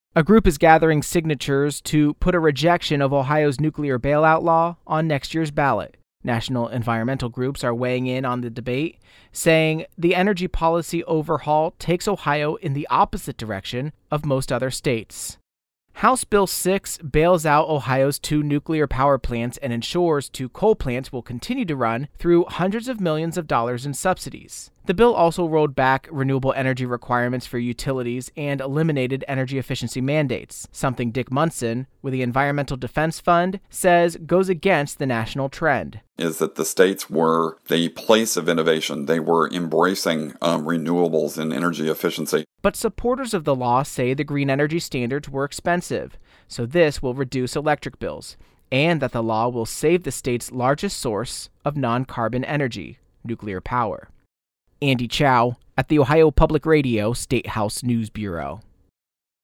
A group is gathering signatures to put a rejection of Ohio's nuclear bailout law on next year's ballot. National environmental groups are weighing in on the debate, saying the energy policy overhaul takes Ohio in the opposite direction of most other states. House Bill 6 bails out Ohio's 2 nuclear power plants and ensures 2 coal plants will continue to run through hundreds of millions of dollars in subsidies. The bill also rolled back renewable energy requirements for utilities and eliminated energy efficiency mandates, something Dick Munson, with the Environmental Defense Fund, says goes against the national trend. Is that the states were the place of innovation. They were embracing renewables and energy efficiency. But supporters of the law say the green energy standards were expensive, so this will reduce electric bills, and that the law will save the state's largest source of non-carbon energy, nuclear power. Andy Chow at the Ohio Public Radio State House News Bureau.